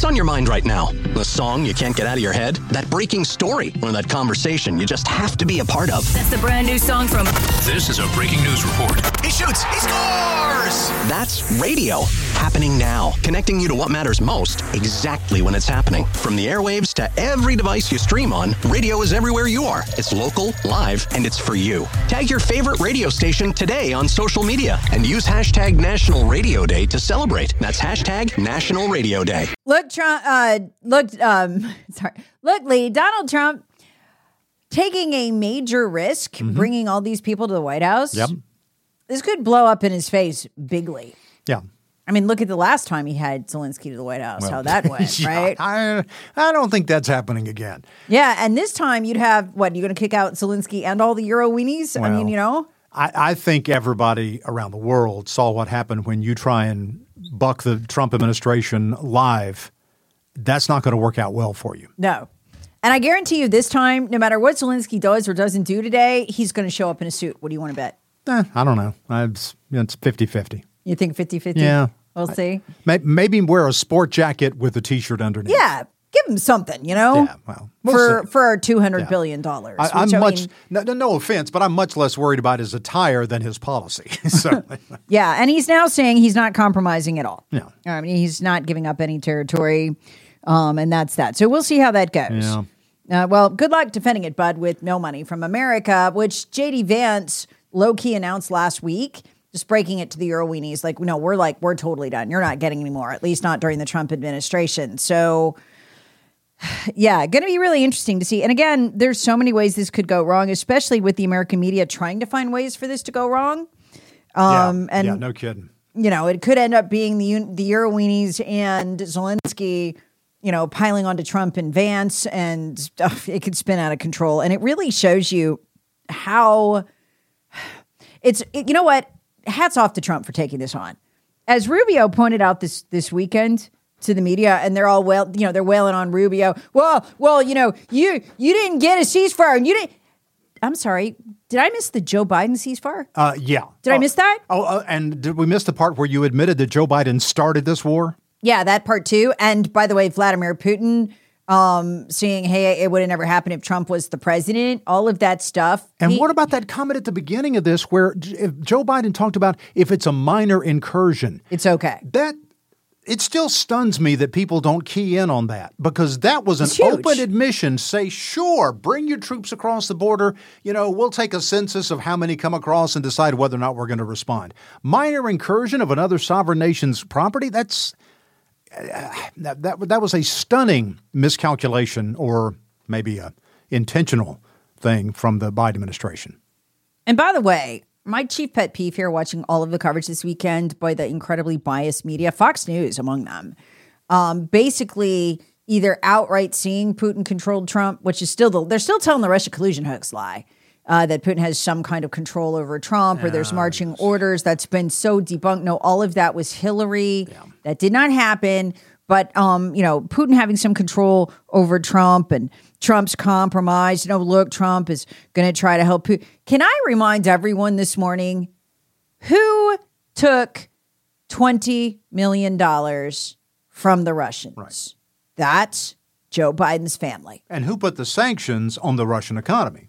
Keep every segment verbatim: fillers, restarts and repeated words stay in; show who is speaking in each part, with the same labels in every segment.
Speaker 1: What's on your mind right now? The song you can't get out of your head? That breaking story? Or that conversation you just have to be a part of?
Speaker 2: That's the brand new song from...
Speaker 3: This is a breaking news report.
Speaker 1: He shoots! He scores! That's radio. Happening now. Connecting you to what matters most, exactly when it's happening. From the airwaves to every device you stream on, radio is everywhere you are. It's local, live, and it's for you. Tag your favorite radio station today on social media and use hashtag National Radio Day to celebrate. That's hashtag National Radio Day.
Speaker 4: Look, Trump, uh, look, um, sorry. Look, Lee, Donald Trump taking a major risk, mm-hmm. bringing all these people to the White House.
Speaker 5: Yep.
Speaker 4: This could blow up in his face bigly.
Speaker 5: Yeah.
Speaker 4: I mean, look at the last time he had Zelensky to the White House, well, how that went,
Speaker 5: yeah,
Speaker 4: right?
Speaker 5: I, I don't think that's happening again.
Speaker 4: Yeah, and this time you'd have, what, you're going to kick out Zelensky and all the Euro weenies?
Speaker 5: Well,
Speaker 4: I mean, you know?
Speaker 5: I, I think everybody around the world saw what happened when you try and buck the Trump administration live. That's not going to work out well for you.
Speaker 4: No. And I guarantee you this time, no matter what Zelensky does or doesn't do today, he's going to show up in a suit. What do you want to bet?
Speaker 5: Eh, I don't know. It's, it's fifty-fifty.
Speaker 4: You think fifty-fifty?
Speaker 5: Yeah.
Speaker 4: We'll see.
Speaker 5: I, maybe wear a sport jacket with a T-shirt underneath.
Speaker 4: Yeah. Give him something, you know?
Speaker 5: Yeah, well, we'll
Speaker 4: for
Speaker 5: see.
Speaker 4: for two hundred billion dollars.
Speaker 5: I, I'm
Speaker 4: I
Speaker 5: much,
Speaker 4: mean,
Speaker 5: no, no offense, but I'm much less worried about his attire than his policy. So,
Speaker 4: yeah, and he's now saying he's not compromising at all.
Speaker 5: Yeah.
Speaker 4: I mean, he's not giving up any territory, um, and that's that. So we'll see how that goes.
Speaker 5: Yeah.
Speaker 4: Uh, well, good luck defending it, bud, with no money from America, which J D Vance low-key announced last week, just breaking it to the Euroweenies. Like, no, we're like, we're totally done. You're not getting any more, at least not during the Trump administration. So, yeah, going to be really interesting to see. And again, there's so many ways this could go wrong, especially with the American media trying to find ways for this to go wrong. Um,
Speaker 5: yeah,
Speaker 4: and,
Speaker 5: yeah, no kidding.
Speaker 4: You know, it could end up being the the Euroweenies and Zelensky, you know, piling onto Trump and Vance, and uh, it could spin out of control. And it really shows you how it's, it, you know what? Hats off to Trump for taking this on. As Rubio pointed out this this weekend to the media, and they're all well, you know, they're wailing on Rubio. Well, well, you know, you you didn't get a ceasefire, and you didn't. I'm sorry. Did I miss the Joe Biden ceasefire?
Speaker 5: Uh, yeah.
Speaker 4: Did
Speaker 5: oh,
Speaker 4: I miss that?
Speaker 5: Oh, uh, and did we miss the part where you admitted that Joe Biden started this war?
Speaker 4: Yeah, that part too. And by the way, Vladimir Putin um, saying, hey, it would have never happened if Trump was the president, all of that stuff.
Speaker 5: And
Speaker 4: he,
Speaker 5: what about that comment at the beginning of this where if Joe Biden talked about if it's a minor incursion?
Speaker 4: It's okay.
Speaker 5: That it still stuns me that people don't key in on that, because that was an
Speaker 4: It's huge.
Speaker 5: open admission. Say, sure, bring your troops across the border. You know, we'll take a census of how many come across and decide whether or not we're going to respond. Minor incursion of another sovereign nation's property, that's uh, that, that that was a stunning miscalculation, or maybe a intentional thing from the Biden administration.
Speaker 4: And by the way, my chief pet peeve here, watching all of the coverage this weekend by the incredibly biased media, Fox News among them, um, basically either outright seeing Putin-controlled Trump, which is still the, they're still telling the Russia collusion hoax lie, uh, that Putin has some kind of control over Trump, yeah, or there's marching orders. That's been so debunked. No, all of that was Hillary. Yeah. That did not happen. But, um, you know, Putin having some control over Trump and Trump's compromise. You know, look, Trump is going to try to help Putin. Can I remind everyone this morning who took twenty million dollars from the Russians?
Speaker 5: Right.
Speaker 4: That's Joe Biden's family.
Speaker 5: And who put the sanctions on the Russian economy?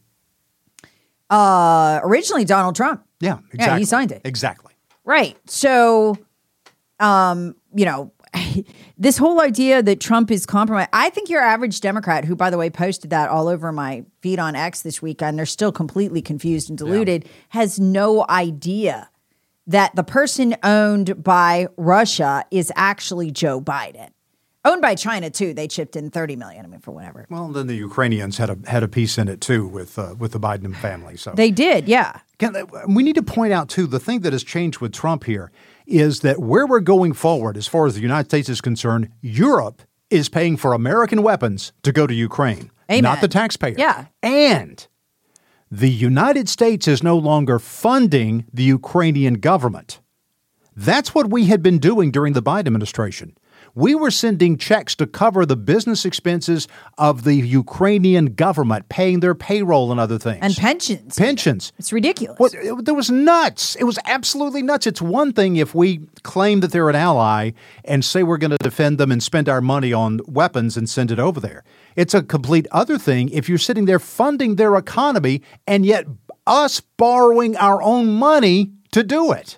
Speaker 4: Uh, originally, Donald Trump.
Speaker 5: Yeah, exactly.
Speaker 4: Yeah, he signed it.
Speaker 5: Exactly.
Speaker 4: Right. So, um, you know, this whole idea that Trump is compromised, I think your average Democrat, who, by the way, posted that all over my feed on X this weekend, they're still completely confused and deluded, yeah. has no idea that the person owned by Russia is actually Joe Biden. Owned by China, too. They chipped in thirty million dollars, I mean, for whatever.
Speaker 5: Well, then the Ukrainians had a had a piece in it, too, with uh, with the Biden family. So
Speaker 4: they did, yeah.
Speaker 5: Can, we need to point out, too, the thing that has changed with Trump here is that where we're going forward, as far as the United States is concerned, Europe is paying for American weapons to go to Ukraine,
Speaker 4: Amen.
Speaker 5: Not the taxpayer.
Speaker 4: Yeah.
Speaker 5: And the United States is no longer funding the Ukrainian government. That's what we had been doing during the Biden administration. We were sending checks to cover the business expenses of the Ukrainian government, paying their payroll and other things.
Speaker 4: And pensions.
Speaker 5: Pensions.
Speaker 4: It's ridiculous.
Speaker 5: Well, it, it was nuts. It was absolutely nuts. It's one thing if we claim that they're an ally and say we're going to defend them and spend our money on weapons and send it over there. It's a complete other thing if you're sitting there funding their economy and yet us borrowing our own money to do it.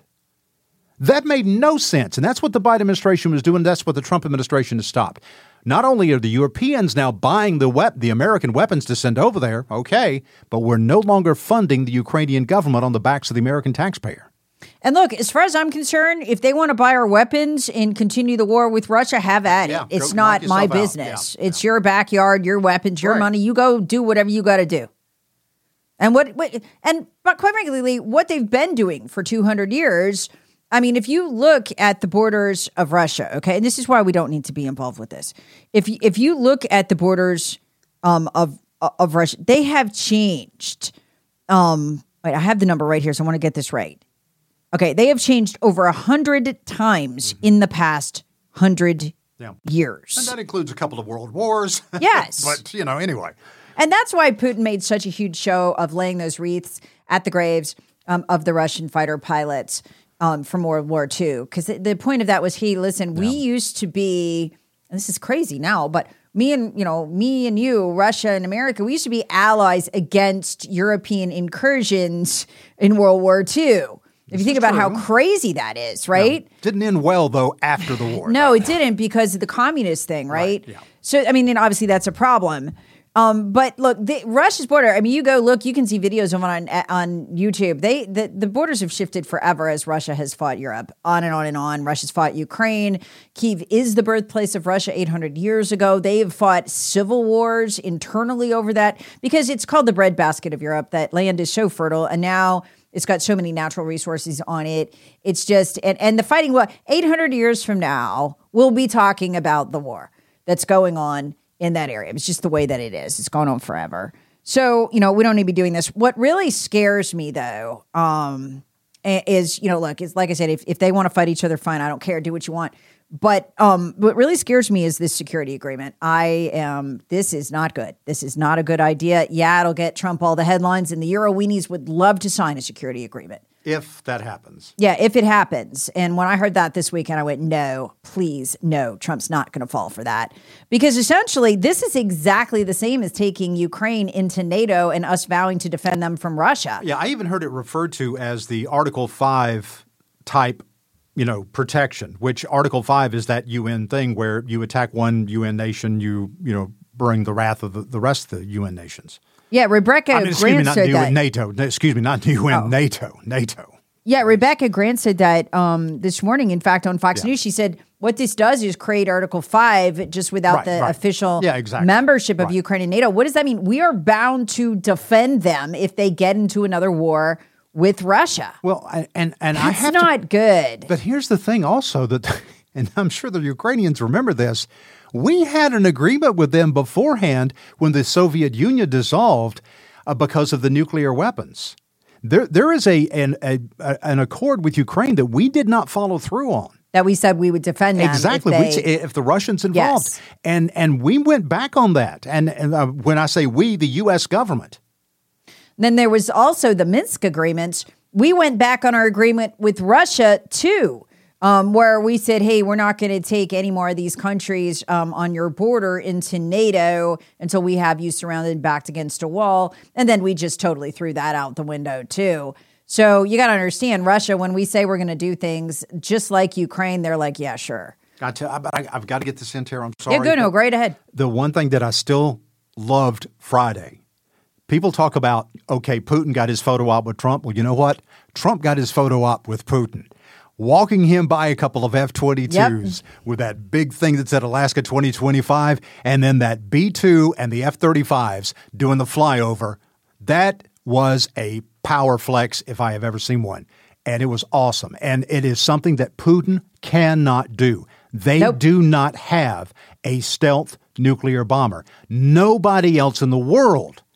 Speaker 5: That made no sense, and that's what the Biden administration was doing. That's what the Trump administration has stopped. Not only are the Europeans now buying the wep- the American weapons to send over there, okay, but we're no longer funding the Ukrainian government on the backs of the American taxpayer.
Speaker 4: And look, as far as I'm concerned, if they want to buy our weapons and continue the war with Russia, have at it.
Speaker 5: Yeah,
Speaker 4: it's
Speaker 5: go,
Speaker 4: not my
Speaker 5: out.
Speaker 4: business.
Speaker 5: Yeah,
Speaker 4: it's
Speaker 5: yeah.
Speaker 4: your backyard, your weapons, your
Speaker 5: right.
Speaker 4: money. You go do whatever you got to do. And what, what, and but quite frankly, what they've been doing for two hundred years. I mean, if you look at the borders of Russia, okay, and this is why we don't need to be involved with this. If you, if you look at the borders um, of of Russia, they have changed. Um, wait, I have the number right here, so I want to get this right. Okay, they have changed over a hundred times mm-hmm. in the past hundred yeah. years,
Speaker 5: and that includes a couple of world wars.
Speaker 4: Yes,
Speaker 5: but you know, anyway,
Speaker 4: and that's why Putin made such a huge show of laying those wreaths at the graves um, of the Russian fighter pilots. Um, from World War Two, because the, the point of that was, hey, listen, yeah. we used to be, and this is crazy now, but me and, you know, me and you, Russia and America, we used to be allies against European incursions in World War Two. If
Speaker 5: this
Speaker 4: you think about true. how crazy that is, right?
Speaker 5: No, didn't end well, though, after the war.
Speaker 4: No, it didn't because of the communist thing, right?
Speaker 5: right yeah.
Speaker 4: So, I mean, and obviously that's a problem. Um, but look, the, Russia's border, I mean, you go look, you can see videos of it on, on YouTube. They, the, the borders have shifted forever as Russia has fought Europe, on and on and on. Russia's fought Ukraine. Kyiv is the birthplace of Russia eight hundred years ago. They have fought civil wars internally over that because it's called the breadbasket of Europe. That land is so fertile, and now it's got so many natural resources on it. It's just, and, and the fighting, well, eight hundred years from now, we'll be talking about the war that's going on in that area. It's just the way that it is. It's gone on forever. So, you know, we don't need to be doing this. What really scares me, though, um, is, you know, look, it's like I said, if, if they want to fight each other, fine. I don't care. Do what you want. But um, what really scares me is this security agreement. I am, this is not good. This is not a good idea. Yeah, it'll get Trump all the headlines, and the Euro weenies would love to sign a security agreement.
Speaker 5: If that happens.
Speaker 4: Yeah, if it happens. And when I heard that this weekend, I went, no, please, no, Trump's not going to fall for that. Because essentially, this is exactly the same as taking Ukraine into NATO and us vowing to defend them from Russia.
Speaker 5: Yeah, I even heard it referred to as the Article five type, you know, protection, which Article five is that U N thing where you attack one U N nation, you, you know, bring the wrath of the, the rest of the U N nations.
Speaker 4: Yeah, Rebecca
Speaker 5: I mean, excuse
Speaker 4: Grant
Speaker 5: me, not
Speaker 4: said
Speaker 5: U N,
Speaker 4: that.
Speaker 5: NATO. Excuse me, not U N,
Speaker 4: oh.
Speaker 5: NATO. NATO.
Speaker 4: Yeah, Rebecca Grant said that um, this morning, in fact, on Fox yeah. News. She said what this does is create Article five just without
Speaker 5: right,
Speaker 4: the
Speaker 5: right.
Speaker 4: official
Speaker 5: yeah, exactly.
Speaker 4: membership of
Speaker 5: right.
Speaker 4: Ukraine and NATO. What does that mean? We are bound to defend them if they get into another war with Russia.
Speaker 5: Well, I, and, and
Speaker 4: That's
Speaker 5: I have
Speaker 4: not
Speaker 5: to,
Speaker 4: good.
Speaker 5: But here's the thing also that, and I'm sure the Ukrainians remember this, we had an agreement with them beforehand when the Soviet Union dissolved uh, because of the nuclear weapons. There, there is a an, a an accord with Ukraine that we did not follow through on.
Speaker 4: That we said we would defend them
Speaker 5: exactly
Speaker 4: if, they,
Speaker 5: if the Russians involved,
Speaker 4: yes.
Speaker 5: and and we went back on that. And, and uh, when I say we, the U S government.
Speaker 4: Then there was also the Minsk agreements. We went back on our agreement with Russia too, um, where we said, hey, we're not going to take any more of these countries um, on your border into NATO until we have you surrounded and backed against a wall. And then we just totally threw that out the window too. So you got to understand, Russia, when we say we're going to do things just like Ukraine, they're like, yeah, sure.
Speaker 5: Got to, I, I've got to get this in here. I'm sorry.
Speaker 4: Yeah, good. No, great ahead.
Speaker 5: The one thing that I still loved Friday, people talk about, okay, Putin got his photo op with Trump. Well, you know what? Trump got his photo op with Putin. Walking him by a couple of F twenty-twos yep. with that big thing that said Alaska twenty twenty-five, and then that B two and the F thirty-fives doing the flyover. That was a power flex if I have ever seen one. And it was awesome. And it is something that Putin cannot do. They nope. do not have a stealth nuclear bomber. Nobody else in the world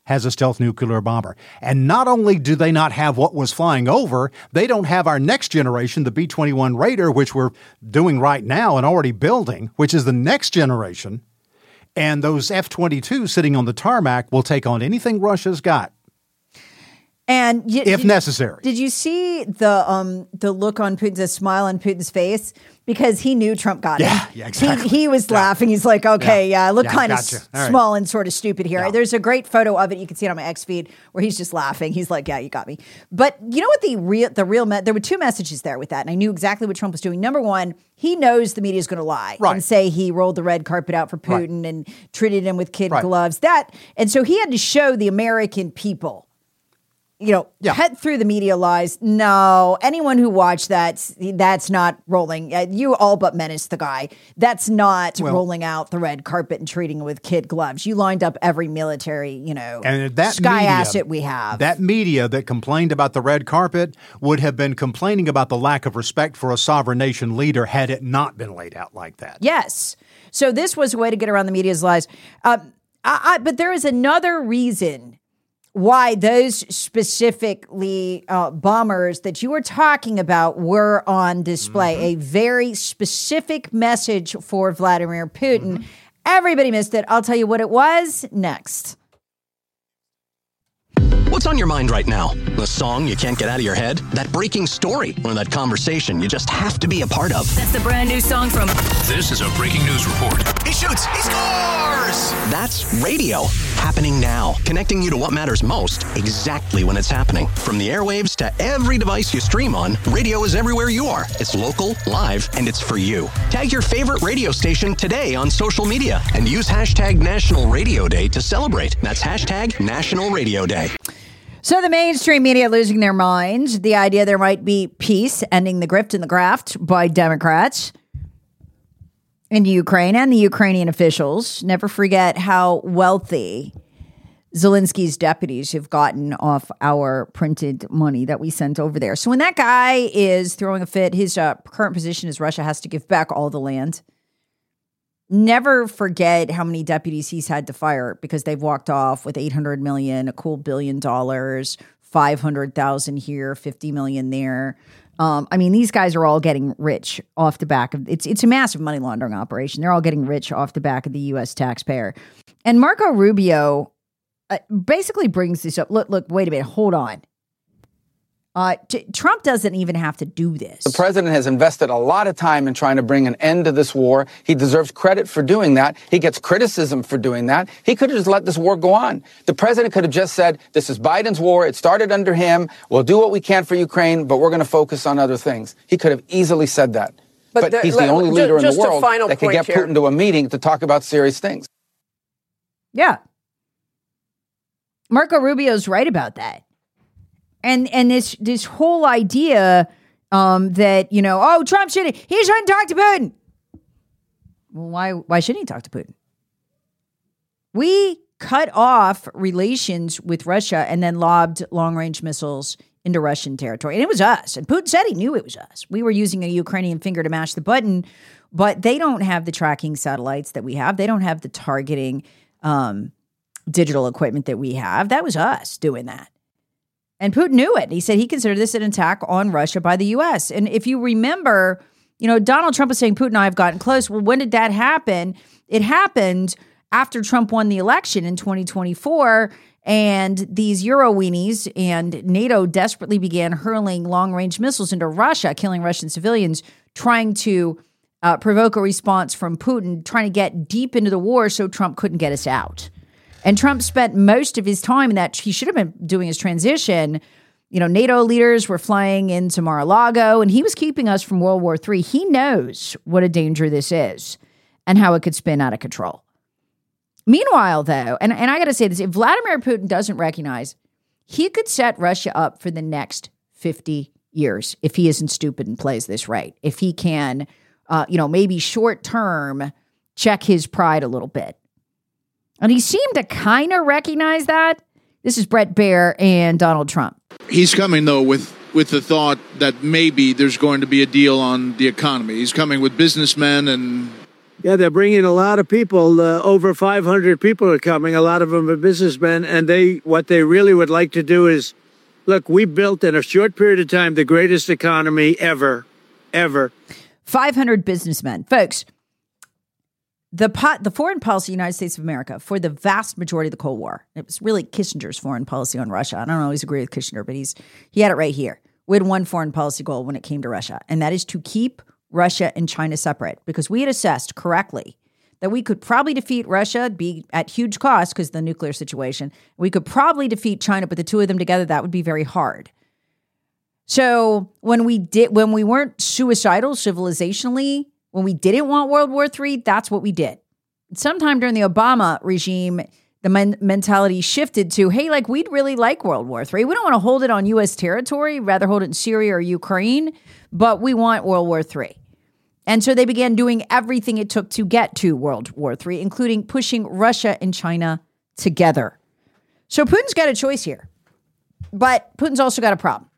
Speaker 5: has a stealth nuclear bomber. And not only do they not have what was flying over, they don't have our next generation, the B twenty-one Raider, which we're doing right now and already building, which is the next generation. And those F twenty-two sitting on the tarmac will take on anything Russia's got.
Speaker 4: And y-
Speaker 5: if
Speaker 4: did,
Speaker 5: necessary.
Speaker 4: Did you see the um the look on Putin's, the smile on Putin's face? Because he knew Trump got
Speaker 5: yeah,
Speaker 4: him.
Speaker 5: Yeah, exactly.
Speaker 4: He, he was
Speaker 5: yeah.
Speaker 4: laughing. He's like, okay, yeah, yeah I look
Speaker 5: yeah,
Speaker 4: kind of
Speaker 5: gotcha.
Speaker 4: s-
Speaker 5: right.
Speaker 4: small and sort of stupid here.
Speaker 5: Yeah.
Speaker 4: There's a great photo of it. You can see it on my X feed where he's just laughing. He's like, yeah, you got me. But you know what the real, the real, me- there were two messages there with that. And I knew exactly what Trump was doing. Number one, he knows the media is going to lie
Speaker 5: right.
Speaker 4: and say he rolled the red carpet out for Putin
Speaker 5: right.
Speaker 4: and treated him with kid
Speaker 5: right.
Speaker 4: gloves. That, and so he had to show the American people, you know,
Speaker 5: yeah.
Speaker 4: cut through the media lies. No, anyone who watched that, that's not rolling. Uh, you all but menaced the guy. That's not
Speaker 5: well,
Speaker 4: rolling out the red carpet and treating him with kid gloves. You lined up every military, you know,
Speaker 5: and that
Speaker 4: sky
Speaker 5: media,
Speaker 4: asset we have.
Speaker 5: That media that complained about the red carpet would have been complaining about the lack of respect for a sovereign nation leader had it not been laid out like that.
Speaker 4: Yes. So this was a way to get around the media's lies. Um, I, I, but there is another reason why those specifically uh, bombers that you were talking about were on display. Mm-hmm. A very specific message for Vladimir Putin. Mm-hmm. Everybody missed it. I'll tell you what it was next.
Speaker 1: What's on your mind right now? The song you can't get out of your head? That breaking story? Or that conversation you just have to be a part of?
Speaker 2: That's the brand new song from...
Speaker 3: This is a breaking news report.
Speaker 1: He shoots! He scores! That's radio. Happening now. Connecting you to what matters most exactly when it's happening. From the airwaves to every device you stream on, radio is everywhere you are. It's local, live, and it's for you. Tag your favorite radio station today on social media and use hashtag National Radio Day to celebrate. That's hashtag National Radio Day.
Speaker 4: So the mainstream media losing their minds. The idea there might be peace, ending the grift and the graft by Democrats in Ukraine and the Ukrainian officials. Never forget how wealthy Zelensky's deputies have gotten off our printed money that we sent over there. So when that guy is throwing a fit, his uh, current position is Russia has to give back all the land. Never forget how many deputies he's had to fire because they've walked off with eight hundred million, a cool billion dollars, five hundred thousand here, fifty million there. Um, I mean, these guys are all getting rich off the back of it's. It's a massive money laundering operation. They're all getting rich off the back of the U S taxpayer. And Marco Rubio uh, basically brings this up. Look, look, wait a minute, hold on. Uh, t- Trump doesn't even have to do this.
Speaker 6: The president has invested a lot of time in trying to bring an end to this war. He deserves credit for doing that. He gets criticism for doing that. He could have just let this war go on. The president could have just said, this is Biden's war. It started under him. We'll do what we can for Ukraine, but we're going to focus on other things. He could have easily said that. But, but the, he's the let, only leader just, in the world that can get here. Putin to a meeting to talk about serious things.
Speaker 4: Yeah. Marco Rubio's right about that. And and this this whole idea um, that, you know, oh, Trump should he shouldn't talk to Putin. Well, why why shouldn't he talk to Putin? We cut off relations with Russia and then lobbed long-range missiles into Russian territory. And it was us. And Putin said he knew it was us. We were using a Ukrainian finger to mash the button, but they don't have the tracking satellites that we have. They don't have the targeting um, digital equipment that we have. That was us doing that. And Putin knew it. He said he considered this an attack on Russia by the U S. And if you remember, you know, Donald Trump was saying Putin and I have gotten close. Well, when did that happen? It happened after Trump won the election in twenty twenty-four. And these Euro weenies and NATO desperately began hurling long-range missiles into Russia, killing Russian civilians, trying to uh, provoke a response from Putin, trying to get deep into the war so Trump couldn't get us out. And Trump spent most of his time in that he should have been doing his transition. You know, NATO leaders were flying into Mar-a-Lago, and he was keeping us from World War Three. He knows what a danger this is and how it could spin out of control. Meanwhile, though, and, and I got to say this, if Vladimir Putin doesn't recognize, he could set Russia up for the next fifty years if he isn't stupid and plays this right. If he can, uh, you know, maybe short term check his pride a little bit. And he seemed to kind of recognize that. This is Bret Baier and Donald Trump.
Speaker 7: He's coming, though, with, with the thought that maybe there's going to be a deal on the economy. He's coming with businessmen and
Speaker 2: Yeah, they're bringing a lot of people. Uh, over five hundred people are coming. A lot of them are businessmen. And they, what they really would like to do is, look, we built in a short period of time the greatest economy ever, ever.
Speaker 4: five hundred businessmen. Folks, the pot, the foreign policy of the United States of America for the vast majority of the Cold War, it was really Kissinger's foreign policy on Russia. I don't always agree with Kissinger, but he's he had it right here. We had one foreign policy goal when it came to Russia, and that is to keep Russia and China separate, because we had assessed correctly that we could probably defeat Russia, be at huge cost because of the nuclear situation. We could probably defeat China, but the two of them together, that would be very hard. So when we did, when we weren't suicidal civilizationally, when we didn't want World War Three, that's what we did. Sometime during the Obama regime, the men- mentality shifted to, hey, like we'd really like World War Three. We don't want to hold it on U S territory, rather hold it in Syria or Ukraine, but we want World War Three. And so they began doing everything it took to get to World War Three, including pushing Russia and China together. So Putin's got a choice here, but Putin's also got a problem.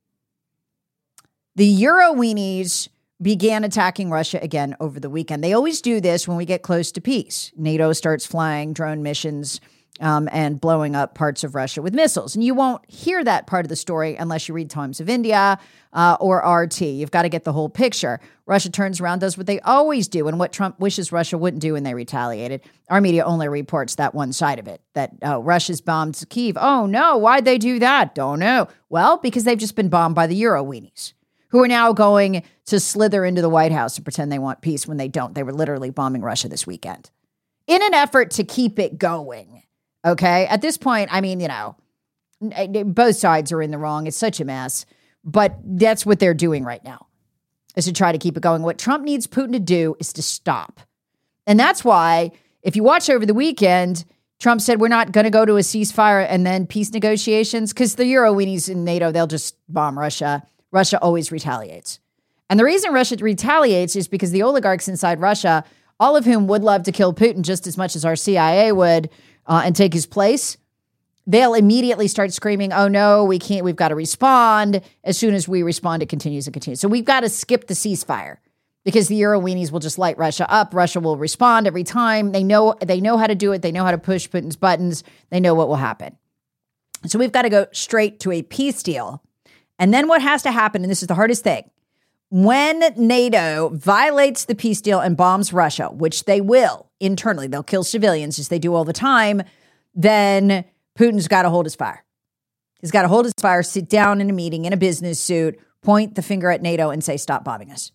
Speaker 4: The Euro weenies began attacking Russia again over the weekend. They always do this when we get close to peace. NATO starts flying drone missions um, and blowing up parts of Russia with missiles. And you won't hear that part of the story unless you read Times of India uh, or R T. You've got to get the whole picture. Russia turns around, does what they always do, and what Trump wishes Russia wouldn't do, and they retaliated. Our media only reports that one side of it, that uh, Russia's bombed Kyiv. Oh, no, why'd they do that? Don't know. Well, because they've just been bombed by the Euro weenies, who are now going to slither into the White House and pretend they want peace when they don't. They were literally bombing Russia this weekend in an effort to keep it going. Okay. At this point, I mean, you know, both sides are in the wrong. It's such a mess, but that's what they're doing right now, is to try to keep it going. What Trump needs Putin to do is to stop. And that's why, if you watch over the weekend, Trump said, we're not going to go to a ceasefire and then peace negotiations, because the Euro weenies in NATO, they'll just bomb Russia. Russia always retaliates. And the reason Russia retaliates is because the oligarchs inside Russia, all of whom would love to kill Putin just as much as our C I A would uh, and take his place, they'll immediately start screaming, oh no, we can't, we've got to respond. As soon as we respond, it continues and continues. So we've got to skip the ceasefire, because the Euro weenies will just light Russia up. Russia will respond every time. They know, they know how to do it. They know how to push Putin's buttons. They know what will happen. So we've got to go straight to a peace deal. And then what has to happen, and this is the hardest thing, when NATO violates the peace deal and bombs Russia, which they will internally, they'll kill civilians as they do all the time, then Putin's got to hold his fire. He's got to hold his fire, sit down in a meeting in a business suit, point the finger at NATO and say, stop bombing us.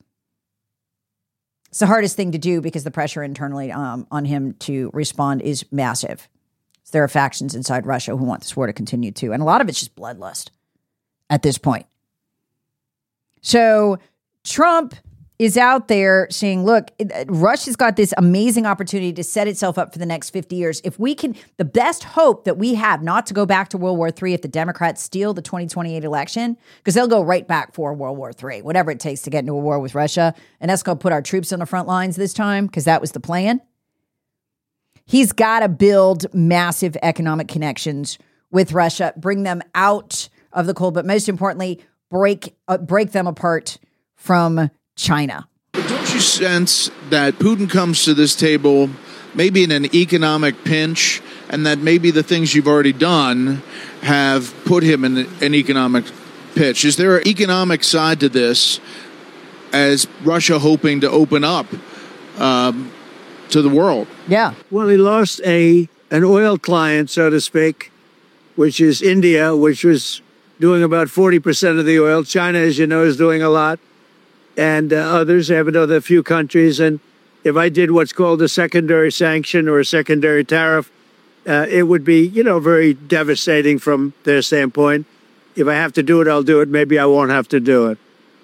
Speaker 4: It's the hardest thing to do because the pressure internally um, on him to respond is massive. So there are factions inside Russia who want this war to continue too. And a lot of it's just bloodlust at this point. So Trump is out there saying, look, Russia's got this amazing opportunity to set itself up for the next fifty years. If we can, the best hope that we have not to go back to World War Three if the Democrats steal the twenty twenty-eight election, because they'll go right back for World War Three, whatever it takes to get into a war with Russia. And that's going to put our troops on the front lines this time, because that was the plan. He's got to build massive economic connections with Russia, bring them out of the cold, but most importantly, break uh, break them apart from China.
Speaker 7: But don't you sense that Putin comes to this table maybe in an economic pinch, and that maybe the things you've already done have put him in an economic pitch? Is there an economic side to this, as Russia hoping to open up um, to the world?
Speaker 4: Yeah.
Speaker 2: Well, he lost a an oil client, so to speak, which is India, which was doing about forty percent of the oil. China, as you know, is doing a lot. And uh, others have another few countries. And if I did what's called a secondary sanction or a secondary tariff, uh, it would be, you know, very devastating from their standpoint. If I have to do it, I'll do it. Maybe I won't have to do it.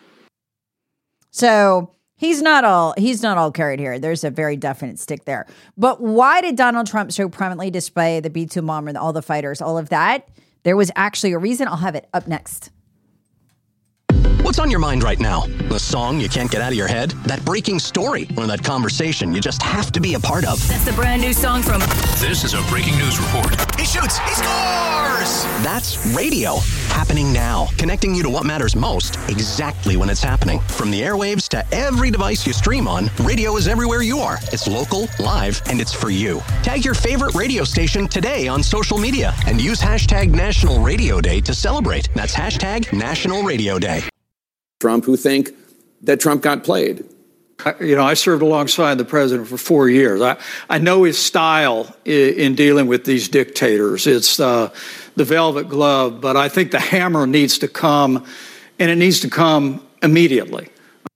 Speaker 4: So he's not all he's not all carried here. There's a very definite stick there. But why did Donald Trump so prominently display the B two bomber and all the fighters, all of that? There was actually a reason. I'll have it up next.
Speaker 1: What's on your mind right now? The song you can't get out of your head? That breaking story? Or that conversation you just have to be a part of?
Speaker 8: That's the brand new song from...
Speaker 3: This is a breaking news report.
Speaker 1: He shoots! He scores! That's radio. Happening now. Connecting you to what matters most exactly when it's happening. From the airwaves to every device you stream on, radio is everywhere you are. It's local, live, and it's for you. Tag your favorite radio station today on social media and use hashtag National Radio Day to celebrate. That's hashtag National Radio Day.
Speaker 9: Trump who think that Trump got played.
Speaker 10: You know, I served alongside the president for four years. I, I know his style in, in dealing with these dictators. It's uh, the velvet glove, but I think the hammer needs to come, and it needs to come immediately.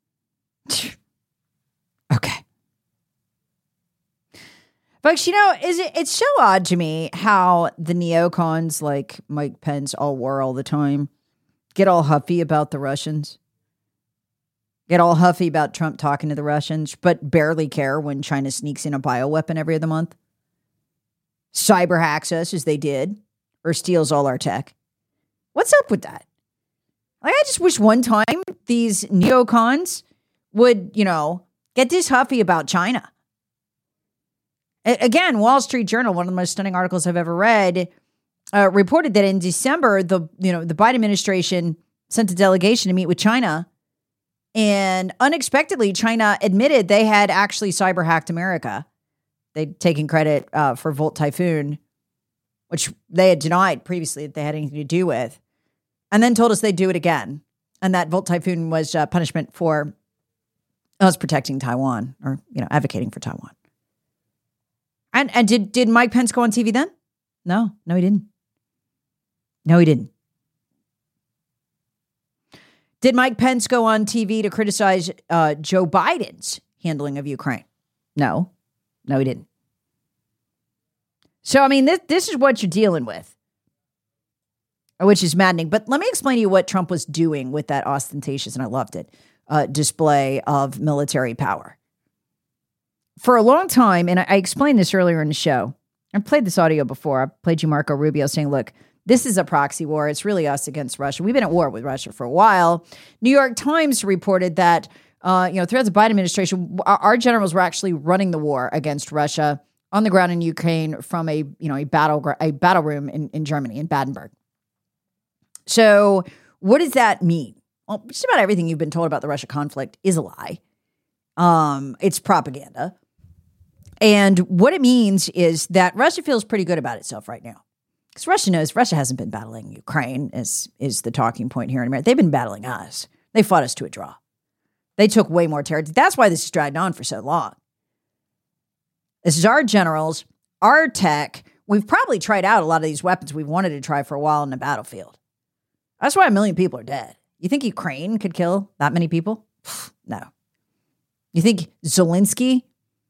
Speaker 4: Okay. Folks, you know, is it, it's so odd to me how the neocons like Mike Pence all war all the time get all huffy about the Russians. Get all huffy about Trump talking to the Russians, but barely care when China sneaks in a bioweapon every other month. Cyber hacks us as they did, or steals all our tech. What's up with that? Like, I just wish one time these neocons would, you know, get this huffy about China. A- again, Wall Street Journal, one of the most stunning articles I've ever read, uh, reported that in December, the you know the Biden administration sent a delegation to meet with China. And unexpectedly, China admitted they had actually cyber hacked America. They'd taken credit uh, for Volt Typhoon, which they had denied previously that they had anything to do with, and then told us they'd do it again. And that Volt Typhoon was uh, punishment for us protecting Taiwan, or you know, advocating for Taiwan. And and did did Mike Pence go on T V then? No, no, he didn't. No, he didn't. Did Mike Pence go on T V to criticize uh, Joe Biden's handling of Ukraine? No. No, he didn't. So, I mean, this, this is what you're dealing with, which is maddening. But let me explain to you what Trump was doing with that ostentatious, and I loved it, uh, display of military power. For a long time, and I, I explained this earlier in the show, I played this audio before. I played you Marco Rubio saying, look, this is a proxy war. It's really us against Russia. We've been at war with Russia for a while. New York Times reported that, uh, you know, throughout the Biden administration, our, our generals were actually running the war against Russia on the ground in Ukraine from a, you know, a battle a battle room in, in Germany, in Badenburg. So what does that mean? Well, just about everything you've been told about the Russia conflict is a lie. Um, it's propaganda. And what it means is that Russia feels pretty good about itself right now. Because Russia knows Russia hasn't been battling Ukraine, is, is the talking point here in America. They've been battling us. They fought us to a draw. They took way more territory. That's why this has dragged on for so long. This is our generals, our tech. We've probably tried out a lot of these weapons we've wanted to try for a while in the battlefield. That's why a million people are dead. You think Ukraine could kill that many people? No. You think Zelensky,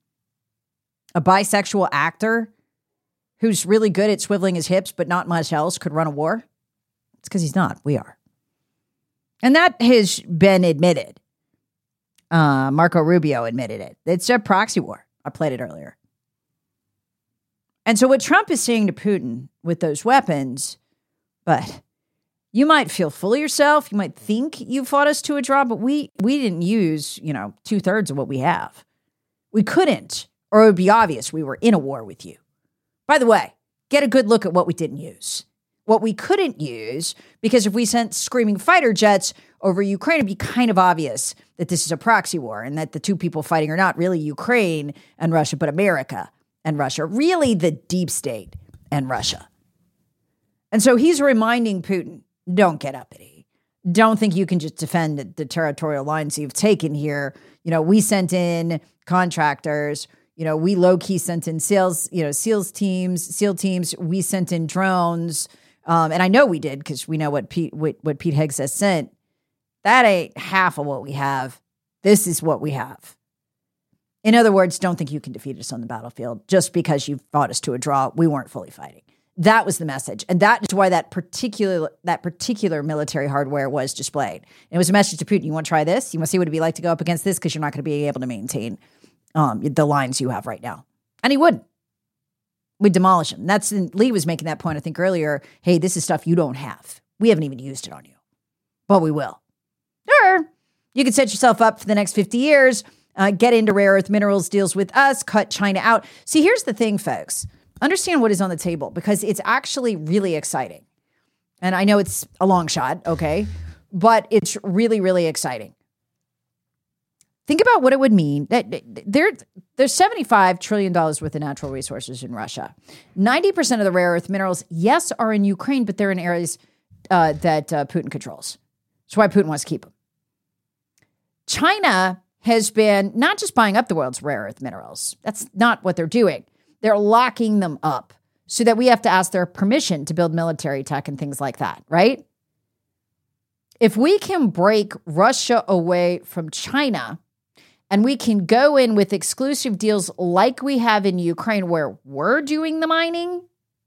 Speaker 4: a bisexual actor, who's really good at swiveling his hips, but not much else, could run a war? It's because he's not. We are. And that has been admitted. Uh, Marco Rubio admitted it. It's a proxy war. I played it earlier. And so what Trump is saying to Putin with those weapons, but you might feel full of yourself. You might think you fought us to a draw, but we, we didn't use, you know, two thirds of what we have. We couldn't, or it would be obvious we were in a war with you. By the way, get a good look at what we didn't use. What we couldn't use, because if we sent screaming fighter jets over Ukraine, it'd be kind of obvious that this is a proxy war and that the two people fighting are not really Ukraine and Russia, but America and Russia, really the deep state and Russia. And so he's reminding Putin, don't get uppity. Don't think you can just defend the territorial lines you've taken here. You know, we sent in contractors. You know, we low-key sent in sales, you know, SEALs teams, SEAL teams. We sent in drones. Um, and I know we did because we know what Pete, what, what Pete Higgs has sent. That ain't half of what we have. This is what we have. In other words, don't think you can defeat us on the battlefield just because you fought us to a draw. We weren't fully fighting. That was the message. And that is why that particular that particular military hardware was displayed. And it was a message to Putin. You want to try this? You want to see what it'd be like to go up against this? Because you're not going to be able to maintain um, the lines you have right now. And he wouldn't. We'd demolish him. That's Lee was making that point, I think, earlier. Hey, this is stuff you don't have. We haven't even used it on you. But we will. You could set yourself up for the next fifty years, uh, get into rare earth minerals deals with us, cut China out. See, here's the thing, folks. Understand what is on the table because it's actually really exciting. And I know it's a long shot, okay, but it's really, really exciting. Think about what it would mean. That there, there's seventy-five trillion dollars worth of natural resources in Russia. ninety percent of the rare earth minerals, yes, are in Ukraine, but they're in areas uh, that uh, Putin controls. That's why Putin wants to keep them. China has been not just buying up the world's rare earth minerals. That's not what they're doing. They're locking them up so that we have to ask their permission to build military tech and things like that, right? If we can break Russia away from China and we can go in with exclusive deals like we have in Ukraine where we're doing the mining,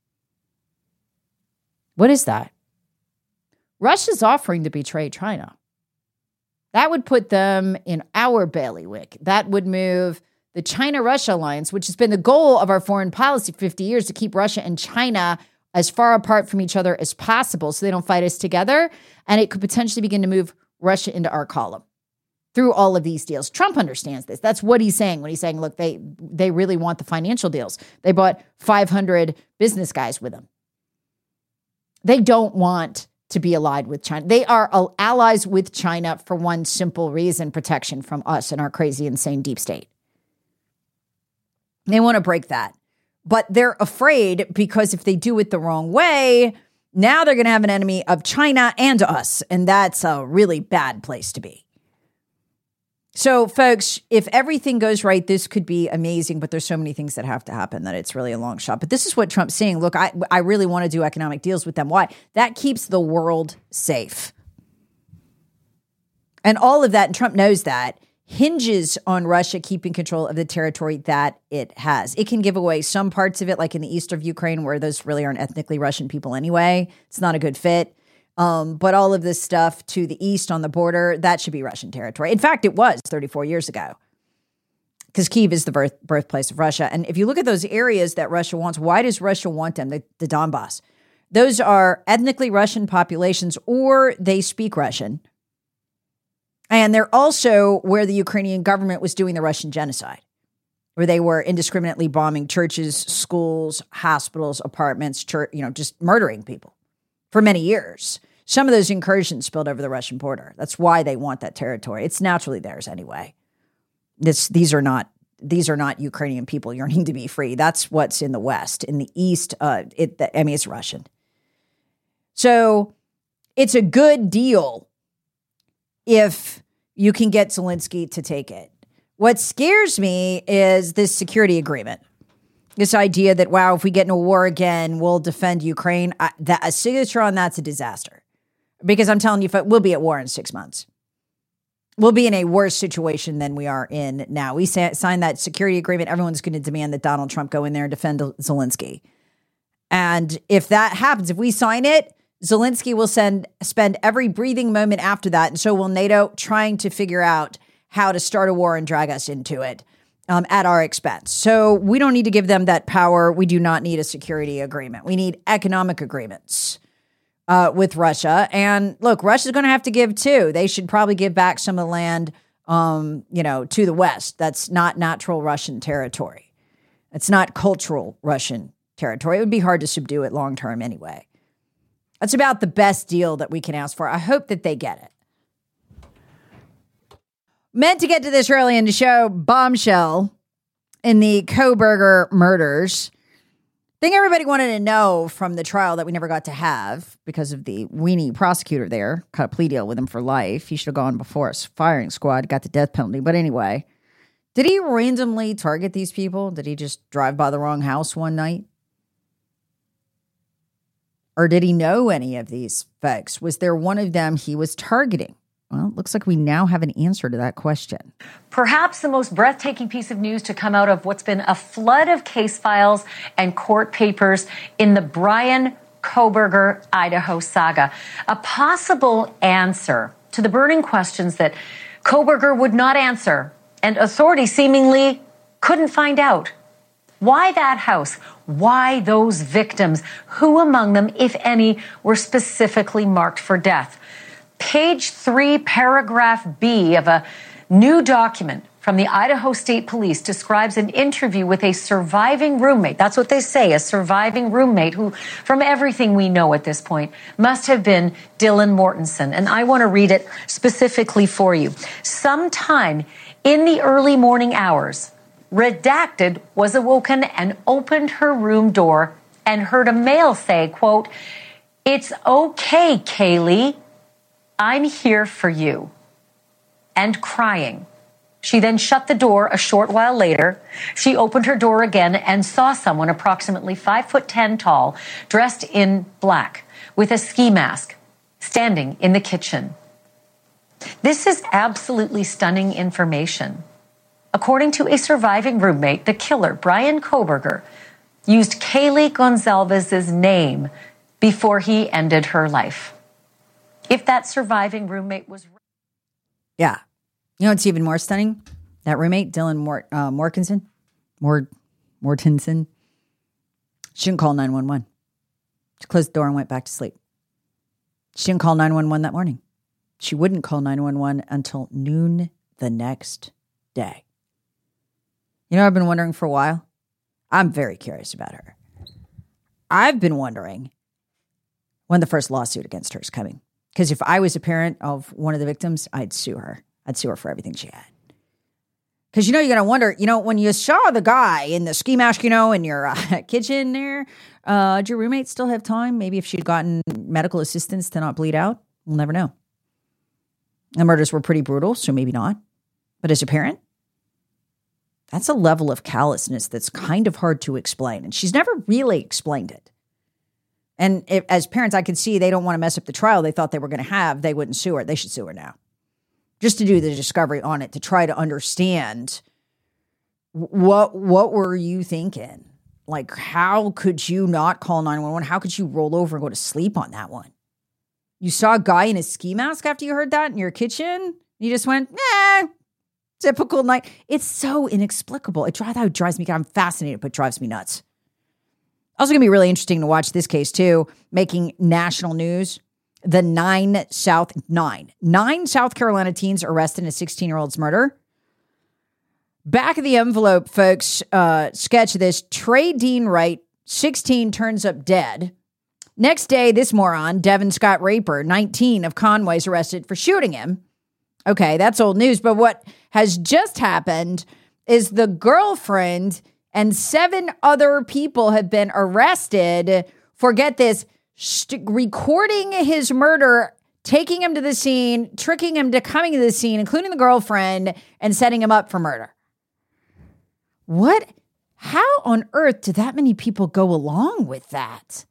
Speaker 4: what is that? Russia's offering to betray China. That would put them in our bailiwick. That would move the China-Russia alliance, which has been the goal of our foreign policy for fifty years, to keep Russia and China as far apart from each other as possible so they don't fight us together. And it could potentially begin to move Russia into our column through all of these deals. Trump understands this. That's what he's saying when he's saying, look, they they really want the financial deals. They bought five hundred business guys with them. They don't want to be allied with China. They are allies with China for one simple reason: protection from us and our crazy, insane deep state. They want to break that. But they're afraid because if they do it the wrong way, now they're going to have an enemy of China and us. And that's a really bad place to be. So, folks, if everything goes right, this could be amazing. But there's so many things that have to happen that it's really a long shot. But this is what Trump's saying. Look, I, I really want to do economic deals with them. Why? That keeps the world safe. And all of that, and Trump knows that, hinges on Russia keeping control of the territory that it has. It can give away some parts of it, like in the east of Ukraine, where those really aren't ethnically Russian people anyway. It's not a good fit. Um, but all of this stuff to the east on the border, that should be Russian territory. In fact, it was thirty-four years ago, because Kyiv is the birth, birthplace of Russia. And if you look at those areas that Russia wants, why does Russia want them? The, the Donbass. Those are ethnically Russian populations, or they speak Russian. And they're also where the Ukrainian government was doing the Russian genocide, where they were indiscriminately bombing churches, schools, hospitals, apartments, church, you know, just murdering people for many years. Some of those incursions spilled over the Russian border. That's why they want that territory. It's naturally theirs anyway. This, these are not these are not Ukrainian people yearning to be free. That's what's in the West. In the East, uh, it, I mean, it's Russian. So it's a good deal if you can get Zelensky to take it. What scares me is this security agreement. This idea that, wow, if we get in a war again, we'll defend Ukraine. I, that, a signature on that's a disaster. Because I'm telling you, we'll be at war in six months. We'll be in a worse situation than we are in now. We sa- signed that security agreement. Everyone's going to demand that Donald Trump go in there and defend Zelensky. And if that happens, if we sign it, Zelensky will send spend every breathing moment after that, and so will NATO, trying to figure out how to start a war and drag us into it um, at our expense. So we don't need to give them that power. We do not need a security agreement. We need economic agreements uh, with Russia. And look, Russia's going to have to give too. They should probably give back some of the land, um, you know, to the West. That's not natural Russian territory. It's not cultural Russian territory. It would be hard to subdue it long term anyway. That's about the best deal that we can ask for. I hope that they get it. Meant to get to this early in the show, bombshell in the Kohberger murders. Thing everybody wanted to know from the trial that we never got to have because of the weenie prosecutor there. Cut a plea deal with him for life. He should have gone before us. Firing squad, got the death penalty. But anyway, did he randomly target these people? Did he just drive by the wrong house one night? Or did he know any of these folks? Was there one of them he was targeting? Well, it looks like we now have an answer to that question.
Speaker 8: Perhaps the most breathtaking piece of news to come out of what's been a flood of case files and court papers in the Bryan Kohberger Idaho saga. A possible answer to the burning questions that Kohberger would not answer, and authorities seemingly couldn't find out. Why that house? Why those victims? Who among them, if any, were specifically marked for death? page three, paragraph B of a new document from the Idaho State Police describes an interview with a surviving roommate. That's what they say, a surviving roommate who, from everything we know at this point, must have been Dylan Mortensen. And I want to read it specifically for you. Sometime in the early morning hours, Redacted was awoken and opened her room door and heard a male say, quote, "It's okay, Kaylee. I'm here for you," and crying. She then shut the door a short while later. She opened her door again and saw someone approximately five foot ten tall, dressed in black, with a ski mask, standing in the kitchen. This is absolutely stunning information. According to a surviving roommate, the killer, Bryan Kohberger, used Kaylee Gonzalez's name before he ended her life. If that surviving roommate was...
Speaker 4: Yeah. You know what's even more stunning? That roommate, Dylan Mort, uh, Mortensen, Mort, Mortensen, she didn't call nine one one. She closed the door and went back to sleep. She didn't call nine one one that morning. She wouldn't call nine one one until noon the next day. You know, I've been wondering for a while. I'm very curious about her. I've been wondering when the first lawsuit against her is coming. Because if I was a parent of one of the victims, I'd sue her. I'd sue her for everything she had. Because, you know, you're going to wonder, you know, when you saw the guy in the ski mask, you know, in your uh, kitchen there, uh, did your roommate still have time? Maybe if she'd gotten medical assistance to not bleed out? We'll never know. The murders were pretty brutal, so maybe not. But as a parent, that's a level of callousness that's kind of hard to explain. And she's never really explained it. And if, as parents, I could see they don't want to mess up the trial they thought they were going to have. They wouldn't sue her. They should sue her now. Just to do the discovery on it, to try to understand what what were you thinking? Like, how could you not call nine one one? How could you roll over and go to sleep on that one? You saw a guy in a ski mask after you heard that in your kitchen? You just went, eh, typical night. It's so inexplicable. It drives, that drives me, I'm fascinated, but it drives me nuts. Also going to be really interesting to watch this case, too, making national news. The nine South, nine, nine South Carolina teens arrested in a sixteen-year-old's murder. Back of the envelope, folks, uh, sketch this. Trey Dean Wright, sixteen, turns up dead. Next day, this moron, Devin Scott Raper, nineteen, of Conway, is arrested for shooting him. Okay, that's old news. But what has just happened is the girlfriend and seven other people have been arrested for, get this, st- recording his murder, taking him to the scene, tricking him to coming to the scene, including the girlfriend, and setting him up for murder. What? How on earth did that many people go along with that?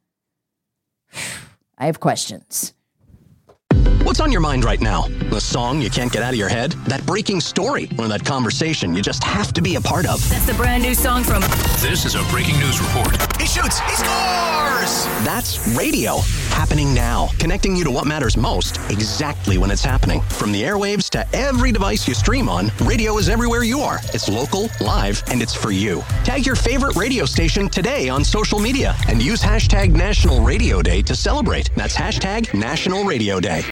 Speaker 4: I have questions.
Speaker 1: What's on your mind right now? The song you can't get out of your head? That breaking story? Or that conversation you just have to be a part of?
Speaker 11: That's the brand new song from...
Speaker 3: This is a breaking news report.
Speaker 1: He shoots! He scores! That's radio. Happening now. Connecting you to what matters most, exactly when it's happening. From the airwaves to every device you stream on, radio is everywhere you are. It's local, live, and it's for you. Tag your favorite radio station today on social media and use hashtag National Radio Day to celebrate. That's hashtag National Radio Day.